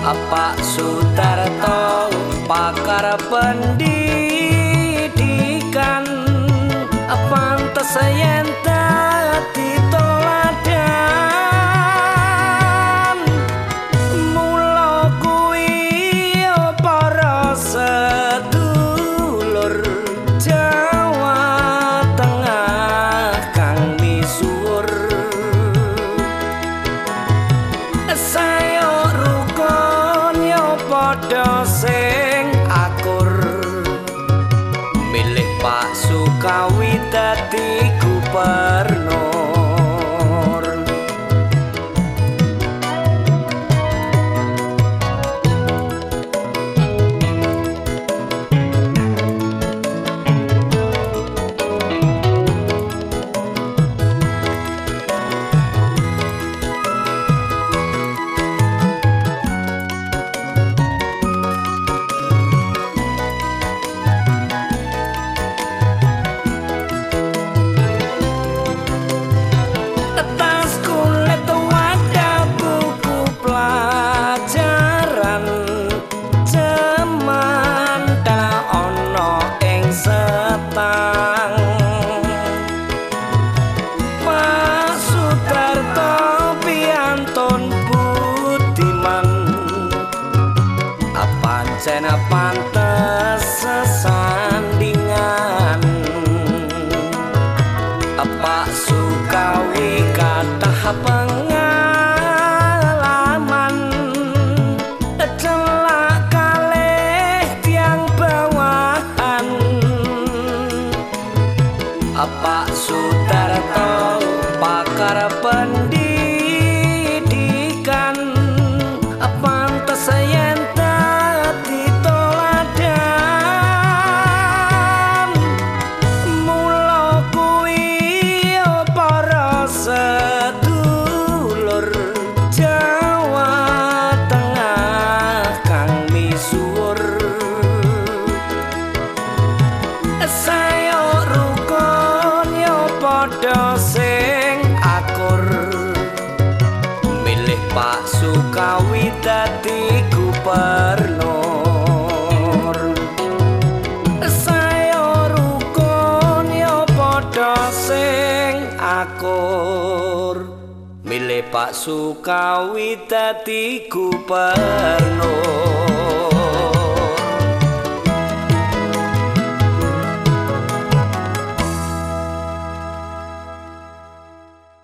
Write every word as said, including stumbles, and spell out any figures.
Pak Sutarto pakar pendidikan pantes yen dadi toladan mula kuwi para sedulur Jawa Tengah kang misuwur saya rukun yo padha sing akur milih Pak Sukawi dadi gubernur. Cena pantes sesandingan Pak Sukawi kathah pengalaman celak kalih tiang bawahan Pak Sutarto pakar pendidikan pantes yen sedulur Jawa Tengah kang misuwur saya rukun yo padha sing akur milih Pak Sukawi dadi gubernur saya rukun yo padha sing akur milih Pak Sukawi dadi gubernur.